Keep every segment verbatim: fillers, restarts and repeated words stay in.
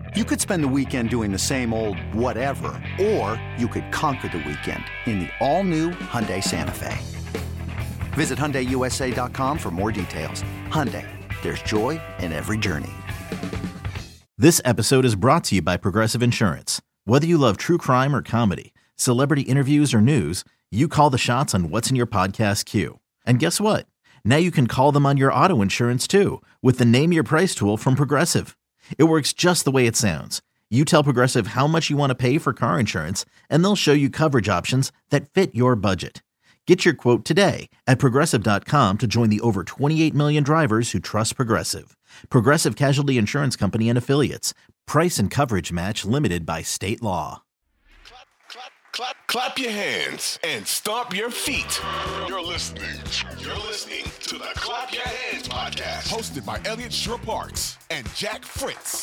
You could spend the weekend doing the same old whatever, or you could conquer the weekend in the all-new Hyundai Santa Fe. Visit Hyundai U S A dot com for more details. Hyundai, there's joy in every journey. This episode is brought to you by Progressive Insurance. Whether you love true crime or comedy, celebrity interviews or news, you call the shots on what's in your podcast queue. And guess what? Now you can call them on your auto insurance too with the Name Your Price tool from Progressive. It works just the way it sounds. You tell Progressive how much you want to pay for car insurance, and they'll show you coverage options that fit your budget. Get your quote today at Progressive dot com to join the over twenty-eight million drivers who trust Progressive. Progressive Casualty Insurance Company and Affiliates. Price and coverage match limited by state law. Clap, clap, clap, clap your hands and stomp your feet. You're listening. You're listening to the Clap Your Hands podcast, hosted by Elliot Shore-Parks and Jack Fritz.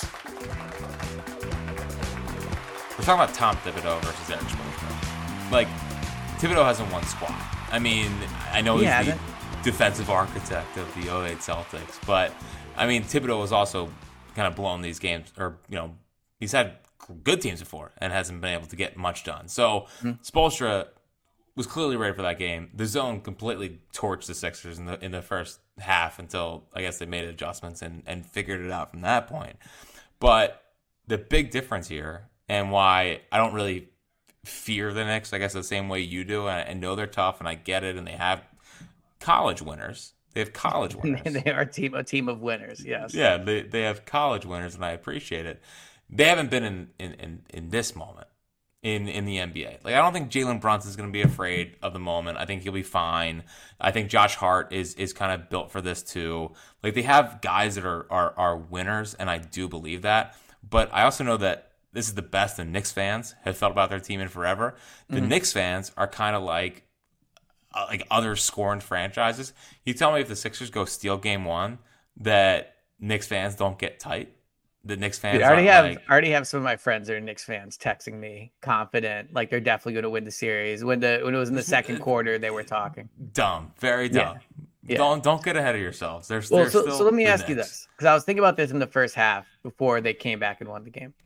We're talking about Tom Thibodeau versus Erik Spoelstra. Like, Thibodeau hasn't won squat. I mean, I know he's the defensive architect of the oh eight Celtics, but I mean, Thibodeau has also kind of blown these games, or, you know, he's had good teams before and hasn't been able to get much done. So mm-hmm. Spoelstra was clearly ready for that game. The zone completely torched the Sixers in the in the first half until I guess they made adjustments and, and figured it out from that point. But the big difference here, and why I don't really fear the Knicks, I guess the same way you do, and I know they're tough, and I get it, and they have college winners. They have college winners. They are a team, a team of winners, yes. Yeah, they they have college winners, and I appreciate it. They haven't been in, in, in, in this moment in, in the N B A. Like, I don't think Jalen Brunson's going to be afraid of the moment. I think he'll be fine. I think Josh Hart is is kind of built for this too. Like, they have guys that are, are, are winners, and I do believe that. But I also know that this is the best the Knicks fans have felt about their team in forever. The mm-hmm. Knicks fans are kind of like, Uh, like other scorned franchises. You tell me if the Sixers go steal game one that Knicks fans don't get tight. The Knicks fans Dude, I already have like, I already have some of my friends that are Knicks fans texting me confident, like they're definitely going to win the series. When the when it was in the second quarter, they were talking. Dumb, very dumb. Yeah. Yeah. Don't don't get ahead of yourselves. There's well, there's so, still so let me the ask Knicks. you this, because I was thinking about this in the first half before they came back and won the game.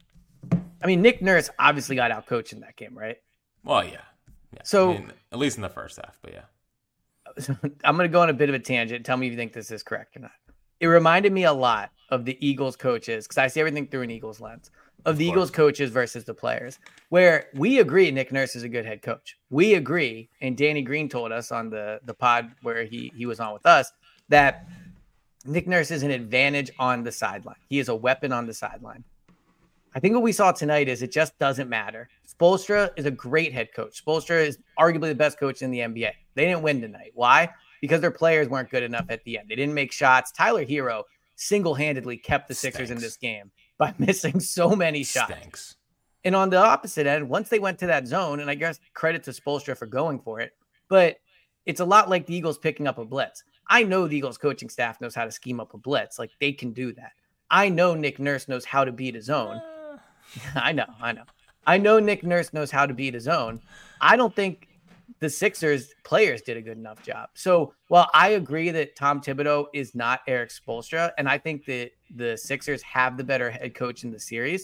I mean, Nick Nurse obviously got outcoached in that game, right? Well, yeah. yeah. So I mean, at least in the first half, but yeah. I'm going to go on a bit of a tangent. Tell me if you think this is correct or not. It reminded me a lot of the Eagles coaches, because I see everything through an Eagles lens, of, of the course. Eagles coaches versus the players, where we agree Nick Nurse is a good head coach. We agree, and Danny Green told us on the, the pod where he, he was on with us, that Nick Nurse is an advantage on the sideline. He is a weapon on the sideline. I think what we saw tonight is it just doesn't matter. Spoelstra is a great head coach. Spoelstra is arguably the best coach in the N B A. They didn't win tonight. Why? Because their players weren't good enough at the end. They didn't make shots. Tyler Hero single-handedly kept the Sixers Stinks. in this game by missing so many shots. Stinks. And on the opposite end, once they went to that zone, and I guess credit to Spoelstra for going for it, but it's a lot like the Eagles picking up a blitz. I know the Eagles coaching staff knows how to scheme up a blitz. Like, they can do that. I know Nick Nurse knows how to beat a zone. I know, I know. I know Nick Nurse knows how to beat his own. I don't think the Sixers players did a good enough job. So while I agree that Tom Thibodeau is not Erik Spoelstra, and I think that the Sixers have the better head coach in the series,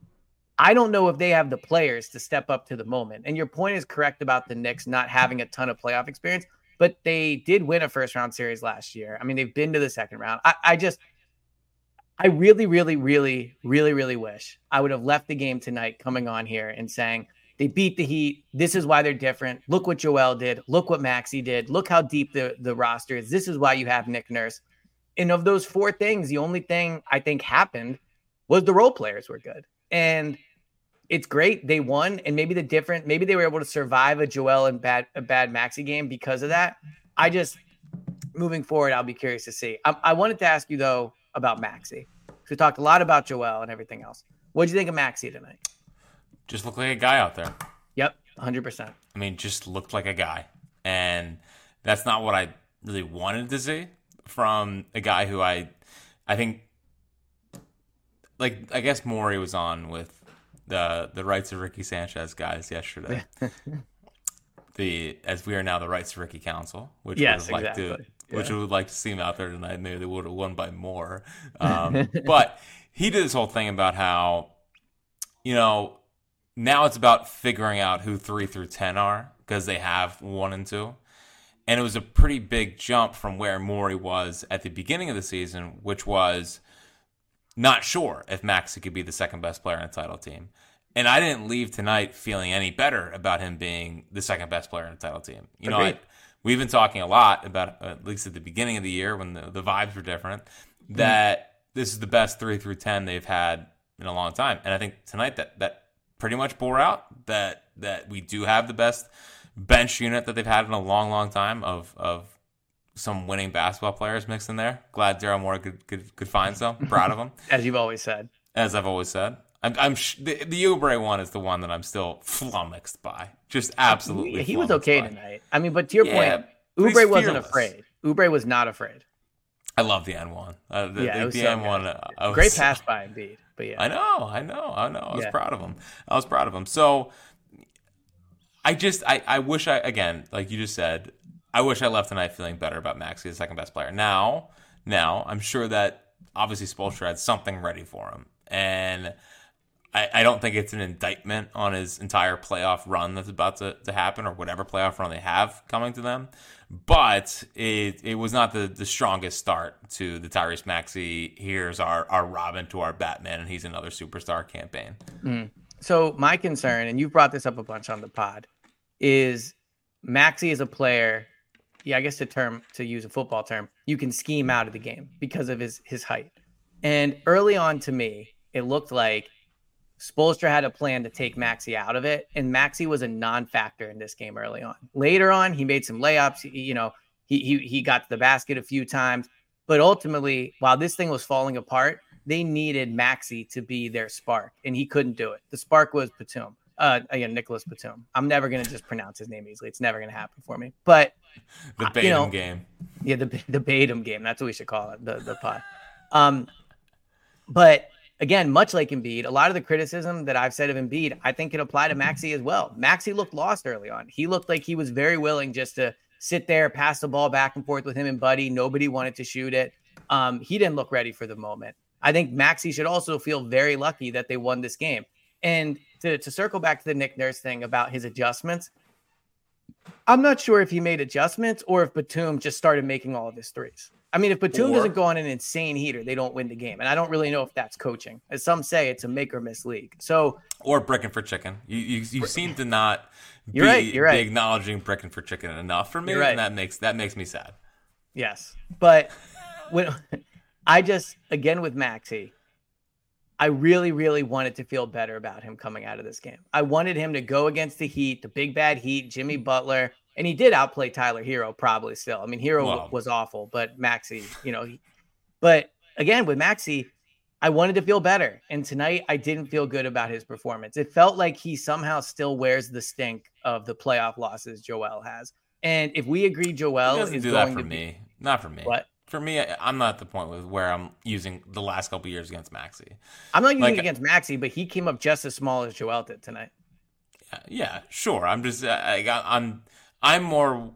I don't know if they have the players to step up to the moment. And your point is correct about the Knicks not having a ton of playoff experience, but they did win a first round series last year. I mean, they've been to the second round. I, I just... I really, really, really, really, really wish I would have left the game tonight coming on here and saying they beat the Heat. This is why they're different. Look what Joel did. Look what Maxey did. Look how deep the, the roster is. This is why you have Nick Nurse. And of those four things, the only thing I think happened was the role players were good. And it's great. They won. And maybe the different, maybe they were able to survive a Joel and bad, a bad Maxey game because of that. I just, moving forward, I'll be curious to see. I, I wanted to ask you, though, about Maxey. We talked a lot about Joel and everything else. What did you think of Maxey tonight? Just looked like a guy out there. Yep, one hundred percent. I mean, just looked like a guy. And that's not what I really wanted to see from a guy who I I think, like, I guess Maury was on with the the Rights of Ricky Sanchez guys yesterday. the As we are now the Rights of Ricky Council, which yes, would have liked exactly. to Which yeah. we would like to see him out there tonight. Maybe they would have won by more. Um, but he did this whole thing about how you know, now it's about figuring out who three through ten are because they have one and two. And it was a pretty big jump from where Morey was at the beginning of the season, which was not sure if Maxey could be the second best player on the title team. And I didn't leave tonight feeling any better about him being the second best player on the title team. You Agreed. know, I, we've been talking a lot about, at least at the beginning of the year when the, the vibes were different, that mm. this is the best three through ten they've had in a long time. And I think tonight that that pretty much bore out that that we do have the best bench unit that they've had in a long, long time of of some winning basketball players mixed in there. Glad Daryl Morey could, could could find some. Proud of him. As you've always said. As I've always said. I'm, I'm sh- the, the Oubre one is the one that I'm still flummoxed by. Just absolutely. He was okay by. tonight. I mean, but to your yeah, point, Oubre wasn't afraid. Oubre was not afraid. I love the N one. Uh, the yeah, the, it was the so N one. Uh, was, Great pass by Embiid. But yeah, I know, I know, I know. I was yeah. proud of him. I was proud of him. So I just, I, I wish I, again, like you just said, I wish I left tonight feeling better about Maxey, the second best player. Now, now I'm sure that obviously Spoelstra had something ready for him, and I, I don't think it's an indictment on his entire playoff run that's about to, to happen, or whatever playoff run they have coming to them. But it it was not the, the strongest start to the Tyrese Maxey, here's our, our Robin to our Batman, and he's another superstar campaign. Mm. So my concern, and you've brought this up a bunch on the pod, is Maxey is a player, yeah, I guess the term, to use a football term, you can scheme out of the game because of his his height. And early on to me, it looked like Spoelstra had a plan to take Maxey out of it, and Maxey was a non-factor in this game early on. Later on, he made some layups. He, you know, he, he he got to the basket a few times, but ultimately, while this thing was falling apart, they needed Maxey to be their spark, and he couldn't do it. The spark was Batum. Uh, again, Nicholas Batum. I'm never gonna just pronounce his name easily. It's never gonna happen for me. But the Batum you know, game. Yeah, the the Batum game. That's what we should call it. The the pod. Um, but. Again, much like Embiid, a lot of the criticism that I've said of Embiid, I think can apply to Maxey as well. Maxey looked lost early on. He looked like he was very willing just to sit there, pass the ball back and forth with him and Buddy. Nobody wanted to shoot it. Um, he didn't look ready for the moment. I think Maxey should also feel very lucky that they won this game. And to, to circle back to the Nick Nurse thing about his adjustments, I'm not sure if he made adjustments or if Batum just started making all of his threes. I mean, if Batum or, doesn't go on an insane heater, they don't win the game. And I don't really know if that's coaching. As some say, it's a make or miss league. So, or bricking for chicken. You you, you seem to not be, you're right, you're right. be acknowledging bricking for chicken enough for me, right. and that makes that makes me sad. Yes, but when I just again with Maxey, I really, really wanted to feel better about him coming out of this game. I wanted him to go against the Heat, the big bad Heat, Jimmy Butler. And he did outplay Tyler Hero probably still. I mean, Hero wow. was awful, but Maxey, you know, he, but again, with Maxey, I wanted to feel better. And tonight I didn't feel good about his performance. It felt like he somehow still wears the stink of the playoff losses Joel has. And if we agree Joel is do going that for to me, be, not for me. What? For me, I'm not at the point with where I'm using the last couple of years against Maxey. I'm not using like, it against Maxey, but he came up just as small as Joel did tonight. Yeah, yeah sure. I'm just, I got, I'm, I'm more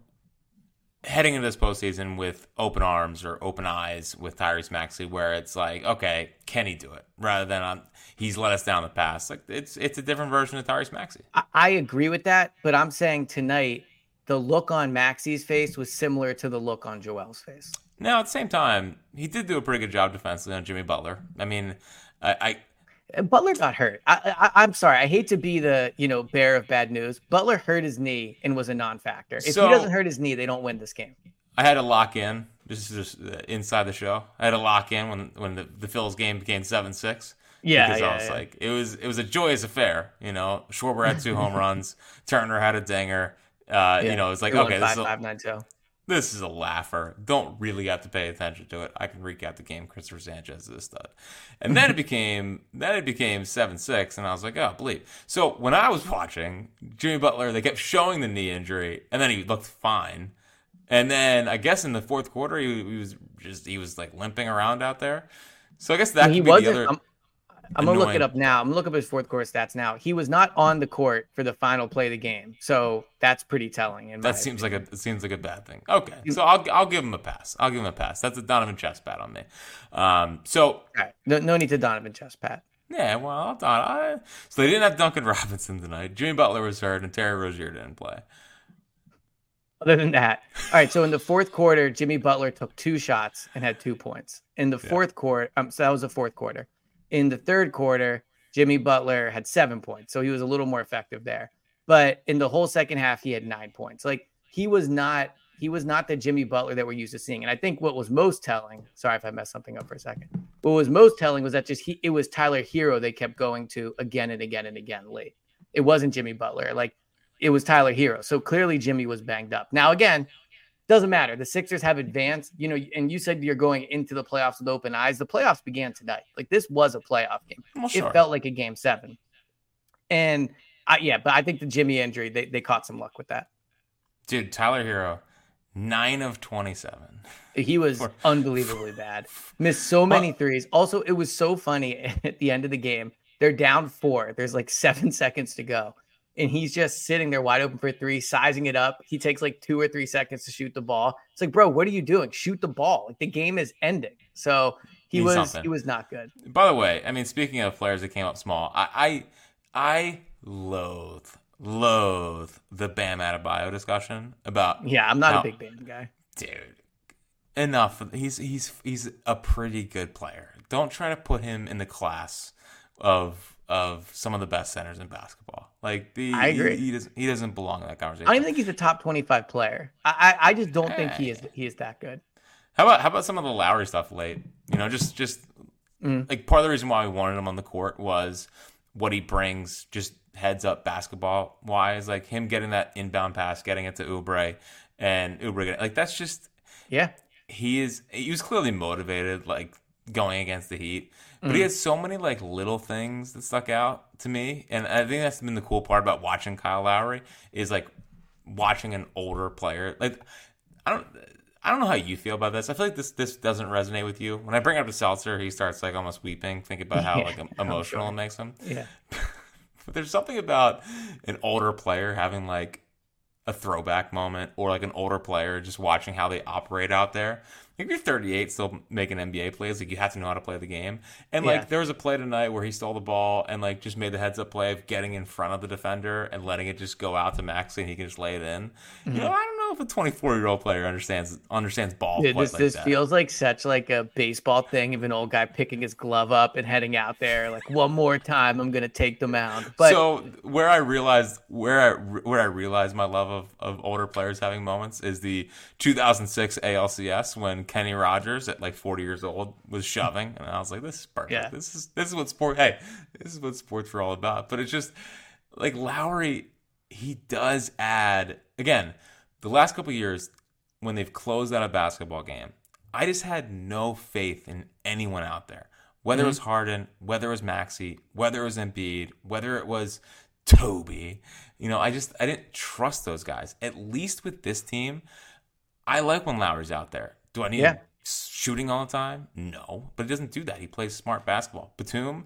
heading into this postseason with open arms or open eyes with Tyrese Maxey, where it's like, okay, can he do it? Rather than um, he's let us down the past. Like it's it's a different version of Tyrese Maxey. I, I agree with that, but I'm saying tonight the look on Maxey's face was similar to the look on Joel's face. Now, at the same time, he did do a pretty good job defensively on Jimmy Butler. I mean, I. I Butler got hurt. I, I, I'm sorry. I hate to be the, you know, bearer of bad news. Butler hurt his knee and was a non-factor. If so, he doesn't hurt his knee, they don't win this game. I had to lock in. This is just inside the show. I had to lock in when when the, the Phils game became seven six. Yeah, because yeah, I was yeah. like, it was it was a joyous affair. You know, Schwarber had two home runs. Turner had a dinger. Uh, yeah. You know, it was like, They okay, five, this is a, five, nine, two. This is a laugher. Don't really have to pay attention to it. I can recap the game. Christopher Sanchez is a stud. And then it became then it became seven six, and I was like, oh, bleep. So when I was watching, Jimmy Butler, they kept showing the knee injury, and then he looked fine. And then I guess in the fourth quarter, he, he was just he was like limping around out there. So I guess that he could be wasn't, the other. I'm, I'm gonna look it up now. I'm gonna look up his fourth quarter stats now. He was not on the court for the final play of the game, so that's pretty telling. In that my seems opinion. like a it seems like a bad thing. Okay, so I'll I'll give him a pass. I'll give him a pass. That's a Donovan chest pat on me. Um, so All right. no, no need to Donovan chest pat. Yeah, well, I thought I. So they didn't have Duncan Robinson tonight. Jimmy Butler was hurt, and Terry Rozier didn't play. Other than that, all right. So in the fourth quarter, Jimmy Butler took two shots and had two points. In the fourth yeah. quarter, um, so that was the fourth quarter. In the third quarter, Jimmy Butler had seven points, so he was a little more effective there. But in the whole second half, he had nine points. Like he was not. He was not the Jimmy Butler that we're used to seeing. And I think what was most telling, sorry if I messed something up for a second. What was most telling was that just he, it was Tyler Hero they kept going to again and again and again late. It wasn't Jimmy Butler. Like it was Tyler Hero. So clearly Jimmy was banged up. Now, again, doesn't matter. The Sixers have advanced, you know, and you said you're going into the playoffs with open eyes. The playoffs began tonight. Like this was a playoff game. Well, sure. It felt like a game seven. And I, yeah, but I think the Jimmy injury, they, they caught some luck with that. Dude, Tyler Hero. Nine of twenty-seven. He was For, unbelievably bad. Missed so many well, threes. Also, it was so funny at the end of the game. They're down four. There's like seven seconds to go. And he's just sitting there wide open for three, sizing it up. He takes like two or three seconds to shoot the ball. It's like, bro, what are you doing? Shoot the ball. Like the game is ending. So he was something. he was not good. By the way, I mean, speaking of players that came up small, I I, I loathe Loathe the Bam Adebayo discussion about. Yeah, I'm not how, a big Bam guy, dude. Enough. He's he's he's a pretty good player. Don't try to put him in the class of of some of the best centers in basketball. Like the, I agree. He, he doesn't he doesn't belong in that conversation. I don't even think he's a top twenty-five player. I I, I just don't hey. think he is he is that good. How about how about some of the Lowry stuff late? You know, just just mm. like part of the reason why we wanted him on the court was what he brings. Just heads up basketball wise, like him getting that inbound pass, getting it to Oubre, and Oubre getting, like that's just yeah. He is he was clearly motivated, like going against the Heat, but mm. he has so many like little things that stuck out to me, and I think that's been the cool part about watching Kyle Lowry is like watching an older player. Like I don't. I don't know how you feel about this. I feel like this this doesn't resonate with you. When I bring up to Seltzer, he starts like almost weeping, thinking about how yeah, like emotional sure. it makes him. Yeah. But there's something about an older player having like a throwback moment, or like an older player just watching how they operate out there. Like if you're thirty-eight still making N B A plays, like you have to know how to play the game. And like yeah. there was a play tonight where he stole the ball and like just made the heads up play of getting in front of the defender and letting it just go out to Maxey and he can just lay it in. Mm-hmm. You know, I don't know if a twenty-four year old player understands understands ball. Dude, quite this like this that. feels like such like a baseball thing of an old guy picking his glove up and heading out there like one more time I'm gonna take the mound. But so where I realized where I where I realized my love of, of older players having moments is the two thousand six A L C S when Kenny Rogers at like forty years old was shoving, and I was like, "This is perfect. Yeah. This is this is what sport. Hey, this is what sports are all about." But it's just like Lowry, he does add again. The last couple of years, when they've closed out a basketball game, I just had no faith in anyone out there. Whether mm-hmm. it was Harden, whether it was Maxey, whether it was Embiid, whether it was Toby, you know, I just I didn't trust those guys. At least with this team, I like when Lowry's out there. Do I need yeah. him shooting all the time? No, but he doesn't do that. He plays smart basketball. Batum,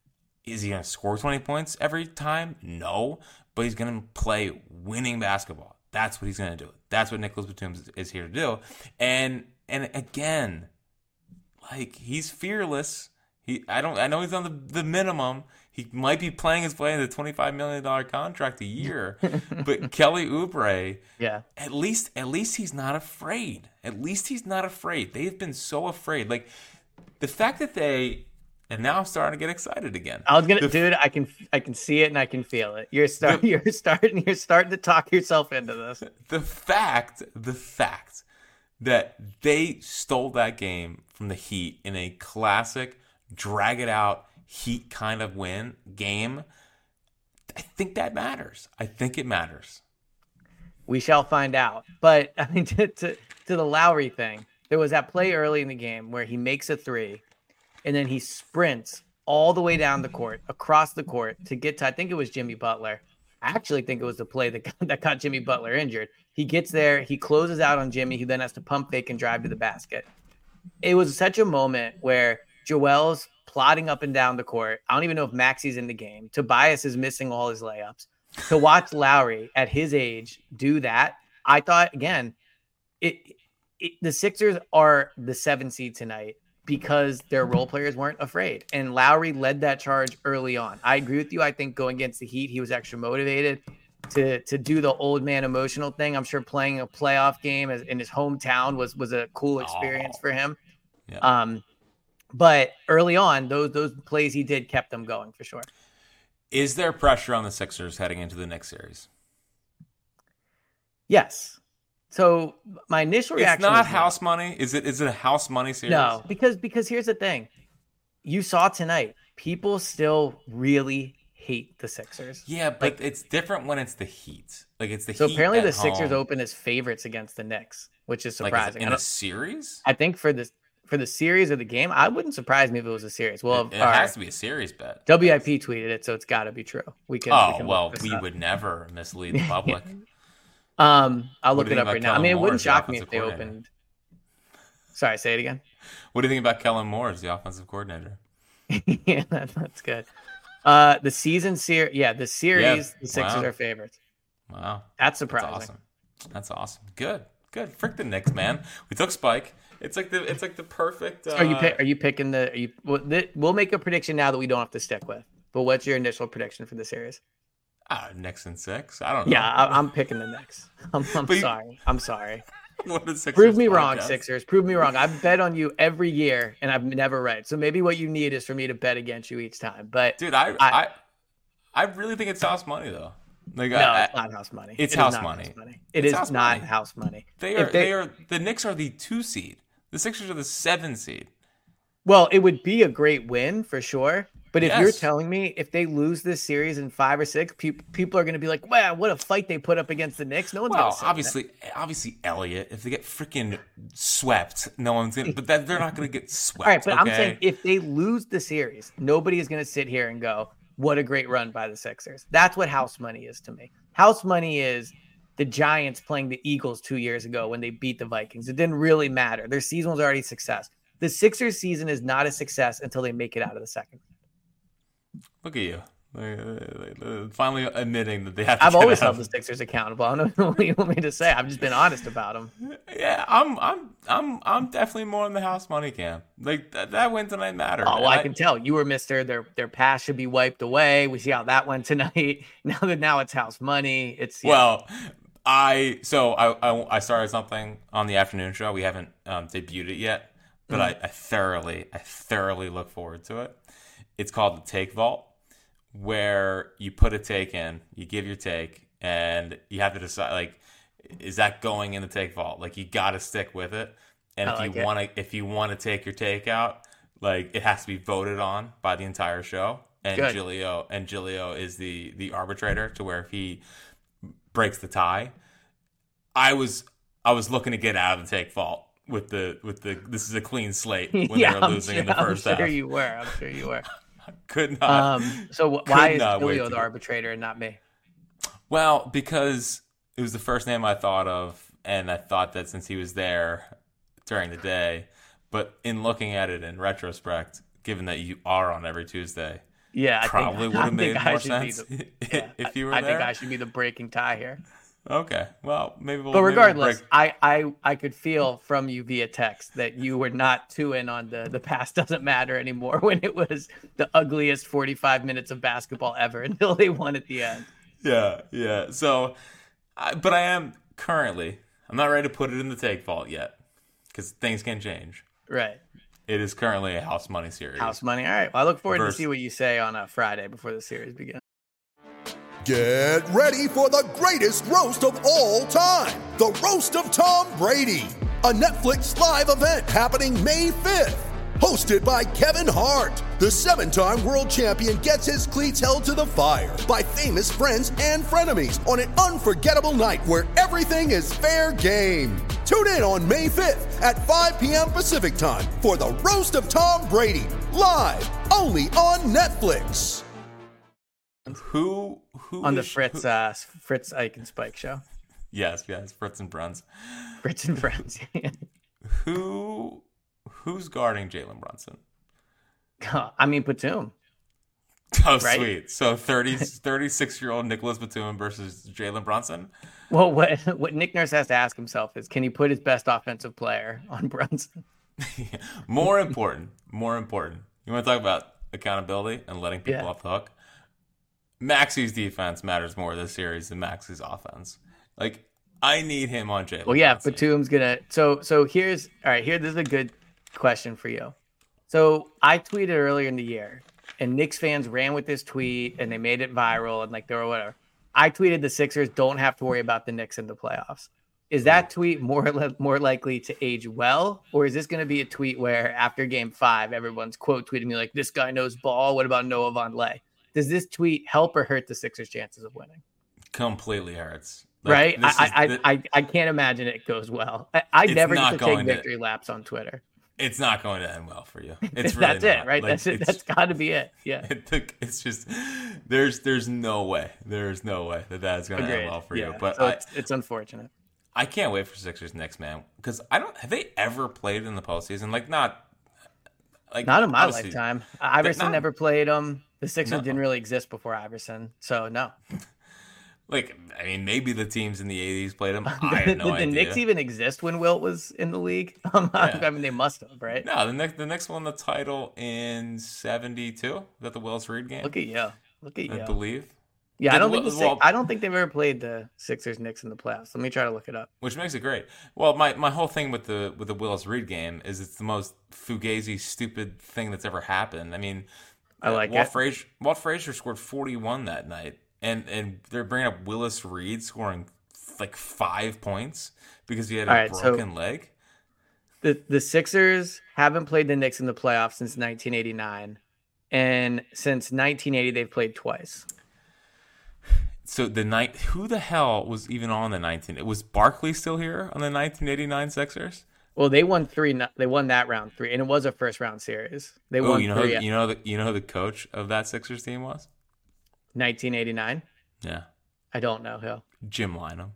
is he going to score twenty points every time? No, but he's going to play winning basketball. That's what he's going to do. That's what Nicholas Batum is, is here to do. And and again, like he's fearless. He I don't I know he's on the, the minimum. He might be playing his way in the twenty-five million dollars contract a year, but Kelly Oubre, yeah, at least at least he's not afraid. At least he's not afraid. They've been so afraid. Like the fact that they, and now I'm starting to get excited again. I was gonna, the, dude. I can I can see it and I can feel it. You're starting. You're starting. You're starting to talk yourself into this. The fact, the fact that they stole that game from the Heat in a classic drag it out Heat kind of win game, I think that matters. I think it matters. We shall find out. But I mean, to, to to the Lowry thing, there was that play early in the game where he makes a three, and then he sprints all the way down the court, across the court to get to, I think it was Jimmy Butler. I actually think it was the play that got, that got Jimmy Butler injured. He gets there, he closes out on Jimmy, who then has to pump fake and drive to the basket. It was such a moment where Joel's plodding up and down the court. I don't even know if Maxey's in the game. Tobias is missing all his layups. To watch Lowry at his age do that, I thought, again, it, it the Sixers are the seven seed tonight. because their role players weren't afraid. And Lowry led that charge early on. I agree with you. I think going against the Heat, he was extra motivated to to do the old man emotional thing. I'm sure playing a playoff game in his hometown was was a cool experience oh. for him. Yeah. Um, but early on, those those plays he did kept them going for sure. Is there pressure on the Sixers heading into the next series? Yes. So my initial reaction It's not house no. money. Is it is it a house money series? No, because because here's the thing. You saw tonight, people still really hate the Sixers. Yeah, but like, it's different when it's the Heat. Like it's the so Heat. So apparently the home. Sixers open as favorites against the Knicks, which is surprising. Like, is it in a series? I think for the for the series of the game, I wouldn't surprise me if it was a series. Well, it, it has to be a series bet. W I P tweeted it, so it's got to be true. We can. Oh we can well, we up. would never mislead the public. um, I'll look it up right now. Kellen I mean, Moore it wouldn't shock me if they opened. Sorry, say it again. What do you think about Kellen Moore as the offensive coordinator? yeah, that, that's good. Uh, the season series, yeah, the series, yeah. the Sixers wow. are favorites. Wow, that's surprising. That's awesome. That's awesome. Good, good. Frick the Knicks, man. We took Spike. It's like the it's like the perfect. Uh... Are you pick, are you picking the? Are you? Well, th- we'll make a prediction now that we don't have to stick with. But what's your initial prediction for the series? Uh, Knicks and six. I don't know. Yeah, I, I'm picking the Knicks. I'm, I'm sorry. You... I'm sorry. What is Prove me podcast? wrong, Sixers. Prove me wrong. I've bet on you every year, and I've never right. So maybe what you need is for me to bet against you each time. But dude, I I, I, I really think it's house money though. Like, no, I, it's not house money. It's it house money. house money. It it's is house not money. house money. They are. They, they are. The Knicks are the two seed. The Sixers are the seven seed. Well, it would be a great win for sure. But if yes. you're telling me if they lose this series in five or six, people people are going to be like, "Wow, what a fight they put up against the Knicks." No one's well, going to say obviously, that. obviously, Elliott. If they get freaking swept, no one's going. to But that, they're not going to get swept. All right, but okay? I'm saying if they lose the series, nobody is going to sit here and go, "What a great run by the Sixers." That's what house money is to me. House money is the Giants playing the Eagles two years ago when they beat the Vikings. It didn't really matter. Their season was already a success. The Sixers season is not a success until they make it out of the second. Look at you. Finally admitting that they have to I've get always out. held the Sixers accountable. I don't know what you want me to say. I've just been honest about them. Yeah, I'm I'm I'm I'm definitely more in the house money camp. Like that, that win tonight mattered. Oh, well, I, I can tell. You were Mister Their their past should be wiped away. We see how that went tonight. Now that now it's house money. It's yeah. Well, I so I, I I started something on the afternoon show. We haven't um, debuted it yet, but mm-hmm. I, I thoroughly I thoroughly look forward to it. It's called the Take Vault, where you put a take in, you give your take, and you have to decide, like, is that going in the take vault? Like, you got to stick with it. And I if like you want to, if you want to take your take out, like, it has to be voted on by the entire show. And Good. Giglio and Giglio is the the arbitrator, to where if he breaks the tie, I was I was looking to get out of the take vault with the with the this is a clean slate when yeah, they were losing sure, in the first I'm half. sure you were. I'm sure you were. Could not. Um, so w- why is Giglio the get... arbitrator and not me? Well, because it was the first name I thought of, and I thought that since he was there during the day, but in looking at it in retrospect, given that you are on every Tuesday, yeah, I probably think, would have made I more sense the, yeah, if you were I, there. I think I should be the breaking tie here. Okay, well, maybe we'll. But regardless, maybe we'll break... I, I I could feel from you via text that you were not too in on the the past doesn't matter anymore when it was the ugliest forty-five minutes of basketball ever until they won at the end. Yeah, yeah. So, I, but I am currently. I'm not ready to put it in the take vault yet because things can change. Right. It is currently a house money series. House money. All right. Well, I look forward Versus... to see what you say on a Friday before the series begins. Get ready for the greatest roast of all time. The Roast of Tom Brady. A Netflix live event happening May fifth. Hosted by Kevin Hart. The seven-time world champion gets his cleats held to the fire by famous friends and frenemies on an unforgettable night where everything is fair game. Tune in on May fifth at five p.m. Pacific time for the Roast of Tom Brady. Live only on Netflix. Who who on the is, Fritz who, uh, Fritz Ike and Spike show? Yes, yes, Fritz and Bruns. Fritz and Bruns. who who's guarding Jalen Brunson? I mean Batum. Oh, right? Sweet. So thirty, thirty-six-year-old Nicholas Batum versus Jalen Brunson? Well, what what Nick Nurse has to ask himself is, can he put his best offensive player on Brunson? more important, more important. You want to talk about accountability and letting people yeah. off the hook? Maxey's defense matters more this series than Maxey's offense. Like, I need him on Jalen. Well, yeah, Johnson. Batum's gonna. So, so here's all right. Here, this is a good question for you. So, I tweeted earlier in the year, and Knicks fans ran with this tweet, and they made it viral, and like there were whatever. I tweeted the Sixers don't have to worry about the Knicks in the playoffs. Is that tweet more more likely to age well, or is this going to be a tweet where after Game Five, everyone's quote tweeting me like, "This guy knows ball. What about Noah Vonleh?" Does this tweet help or hurt the Sixers' chances of winning? Completely hurts. Like, right? I, is, I, the, I I can't imagine it goes well. I, I never get to take victory to, laps on Twitter. It's not going to end well for you. It's really That's not. it, right? Like, That's it. That's got to be it. Yeah. It, it's just there's there's no way. There's no way that that's going to end well for yeah. you. But so I, it's, it's unfortunate. I can't wait for Sixers next, man. Because I don't have they ever played in the postseason? Like not. Like, not in my lifetime. Iverson not, never played them. The Sixers no. didn't really exist before Iverson, so no. Like, I mean, maybe the teams in the eighties played them. I have no Did the idea. Knicks even exist when Wilt was in the league? Um, yeah. I mean, they must have, right? No, the next the Knicks won the title in seventy-two. Is that the Willis Reed game? Look at you. Look at you. I believe. Yeah, I don't think the well, I don't think they've ever played the Sixers Knicks in the playoffs. Let me try to look it up. Which makes it great. Well, my, my whole thing with the with the Willis Reed game is it's the most fugazi, stupid thing that's ever happened. I mean, I like Walt it. Frazier, Walt Frazier scored forty-one that night, and and they're bringing up Willis Reed scoring like five points because he had a right, broken so leg. The the Sixers haven't played the Knicks in the playoffs since nineteen eighty-nine, and since nineteen eighty they've played twice. So the night, who the hell was even on the nineteen? Was Barkley still here on the nineteen eighty-nine Sixers? Well, they won three. They won that round three, and it was a first round series. They won. Oh, you know, three. Who, you know, the, you know who the coach of that Sixers team was? nineteen eighty-nine. Yeah, I don't know who. Jim Lynam,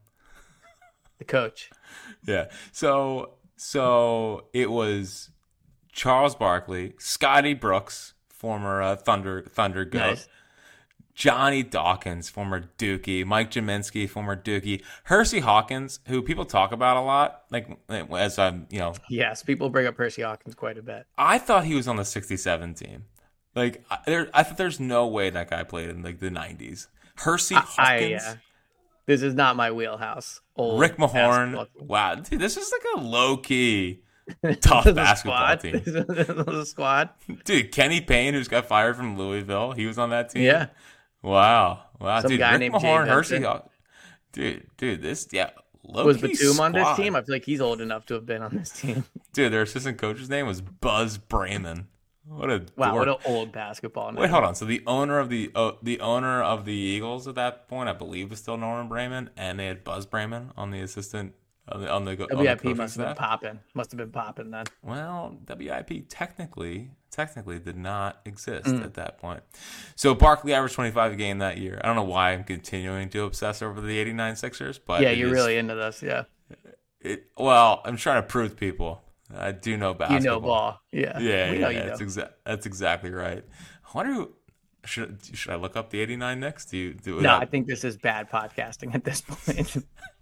the coach. Yeah. So, so it was Charles Barkley, Scotty Brooks, former uh, Thunder Thunder goat. Nice. Johnny Dawkins, former Dookie, Mike Jaminski, former Dookie, Hersey Hawkins, who people talk about a lot, like as I'm, you know. Yes, people bring up Hersey Hawkins quite a bit. I thought he was on the sixty-seven team. Like, there, I thought there's no way that guy played in like the nineties. Hersey Hawkins. I, yeah. This is not my wheelhouse. Old Rick Mahorn. Wow, dude, this is like a low key. Tough basketball team. This was a squad. Dude, Kenny Payne, who's got fired from Louisville, he was on that team. Yeah. Wow. Wow. Some dude, guy Rick named Mahorn, Jay Hersey. Dude, dude, this, yeah. Was Batum on this team? I feel like he's old enough to have been on this team. Dude, their assistant coach's name was Buzz Brayman. What a wow! dork. What an old basketball name. Wait, hold on. So the owner of the uh, the owner of the Eagles at that point, I believe, was still Norman Brayman, and they had Buzz Brayman on the assistant. On the, on the, W I P on the must have been popping. Must have been popping then. Well, W I P technically technically did not exist mm. at that point. So Barkley averaged twenty-five a game that year. I don't know why I'm continuing to obsess over the eighty-nine Sixers, but yeah, you're is, really into this. Yeah. It, well, I'm trying to prove to people I do know basketball. You know ball. Yeah. Yeah, we yeah, know yeah you that's, know. exa- that's exactly right. I wonder who. Should should I look up the eighty-nine next? Do you do it? No, up? I think this is bad podcasting at this point.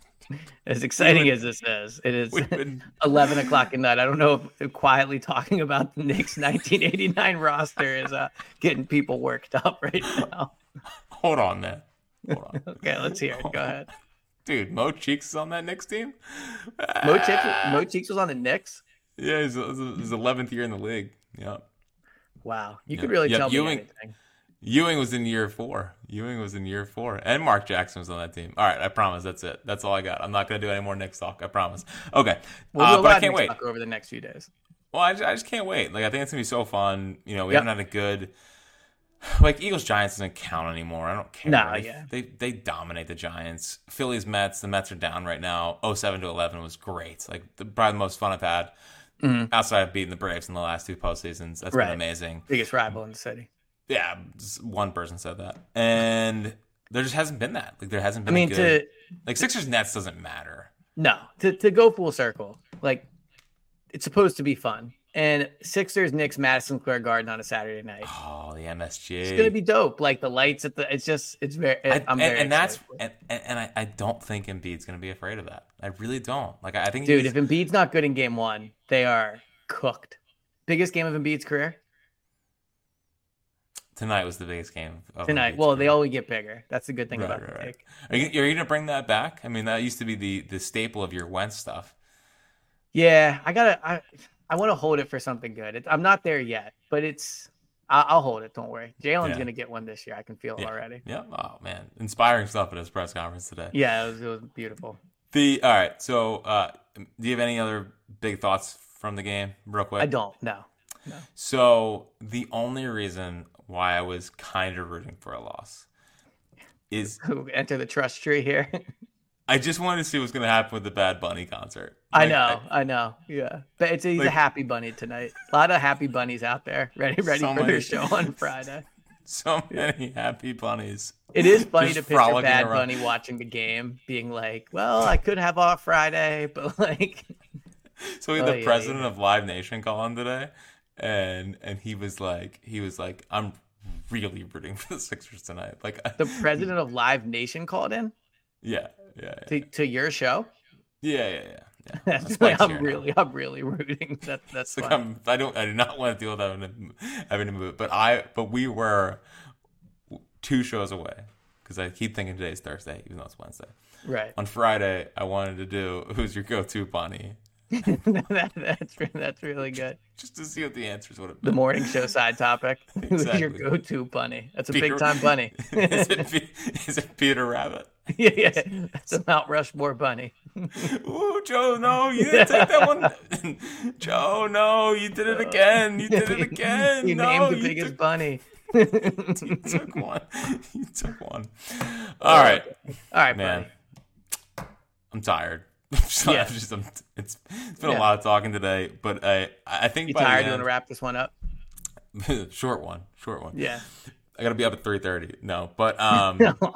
As exciting as this is, it is been... eleven o'clock at night. I don't know if quietly talking about the Knicks nineteen eighty-nine roster is uh, getting people worked up right now. Hold on, man. Hold on. Okay, let's hear it. Go ahead. Dude, Mo Cheeks is on that Knicks team? Mo Cheeks, Mo Cheeks was on the Knicks? Yeah, he's, he's eleventh year in the league. Yeah. Wow. You yep. could really yep. tell Ewing, me anything. Ewing was in year four. Ewing was in year four. And Mark Jackson was on that team. All right, I promise. That's it. That's all I got. I'm not going to do any more Knicks talk. I promise. Okay. We'll uh, do a but lot I can't of wait. Talk over the next few days. Well, I just, I just can't wait. Like, I think it's going to be so fun. You know, we yep. haven't had a good... Like, Eagles-Giants doesn't count anymore. I don't care. No, they, yeah. They, they dominate the Giants. Phillies-Mets. The Mets are down right now. oh seven to eleven was great. Like, the, probably the most fun I've had. Mm-hmm. Outside of beating the Braves in the last two postseasons. That's right. been amazing. Biggest rival in the city. Yeah, one person said that. And there just hasn't been that. Like, there hasn't been I mean, a good... to, like, Sixers-Nets doesn't matter. No. To, to go full circle, like, it's supposed to be fun. And Sixers, Knicks, Madison Square Garden on a Saturday night. Oh, the M S G. It's gonna be dope. Like the lights at the. It's just. It's very. I, I'm and, very. And that's and, and I, I don't think Embiid's gonna be afraid of that. I really don't. Like I think. Dude, if Embiid's not good in Game One, they are cooked. Biggest game of Embiid's career? Tonight was the biggest game of Tonight. Embiid's well, career. they always get bigger. That's the good thing Right, about right, the right. pick. Are you, are you going to bring that back? I mean, that used to be the, the staple of your Wentz stuff. Yeah, I gotta. I I want to hold it for something good. It, I'm not there yet, but it's. I'll, I'll hold it. Don't worry. Jalen's Yeah. gonna get one this year. I can feel it Yeah. already. Yeah. Oh man, inspiring stuff at his press conference today. Yeah, it was, it was beautiful. The all right. So, uh, do you have any other big thoughts from the game, real quick? I don't. No. No. So the only reason why I was kind of rooting for a loss is Who enter the trust tree here? I just wanted to see what's going to happen with the Bad Bunny concert. I Like, know, I, know, yeah. But it's he's Like- a happy bunny tonight. A lot of happy bunnies out there, ready, ready So for many- their show on Friday. So many happy bunnies. It is funny Just to picture frolicking Bad around. Bunny watching the game, being like, "Well, I could have off Friday, but like." So we had Oh, the yeah, president yeah. of Live Nation call on today, and and he was like, he was like, I'm really rooting for the Sixers tonight. Like, The president of Live Nation called in yeah, yeah, yeah, to, to your show. yeah, yeah, yeah. yeah. That's Spike's like, I'm here now. really, I'm really rooting. That that's It's like fun. I'm, I don't, I do not want to deal with having to, having to move. But I, but we were two shows away because I keep thinking today's Thursday, even though it's Wednesday. Right. On Friday, I wanted to do who's your go-to bunny, that, that's re- that's really good. just to see what the answers would have The been. morning show side topic. Who's your Exactly. go-to bunny? That's a Peter- big time bunny. is, it, Pe- is it Peter Rabbit? yeah, yeah, that's a Mount Rushmore bunny. Ooh, Joe, no, you didn't take that one. Joe, no, you did it again. You did it again. you no, named the you biggest took, bunny. you took one. You took one. All right, All right, man. buddy. I'm tired. I'm just, Yeah. I'm just, I'm, it's it's been Yeah. a lot of talking today, but I I think You by tired? the You want end, to wrap this one up? short one, short one. Yeah. I gotta be up at three thirty. No, but um,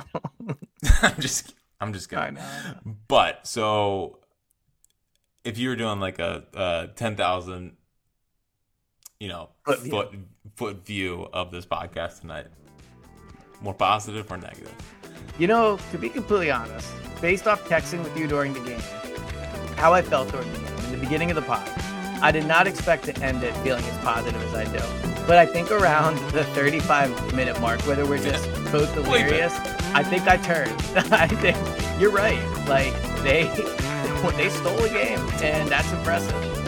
I'm just I'm just I kidding. know, I know. But so if you were doing like a, a ten thousand, you know, Foot foot view. foot view of this podcast tonight, more positive or negative? You know, to be completely honest, based off texting with you during the game, how I felt during the game, in the beginning of the pod, I did not expect to end it feeling as positive as I do. But I think around the thirty-five minute mark, whether we're just both delirious, I think I turned. I think you're right. Like, they they stole a game, and that's impressive.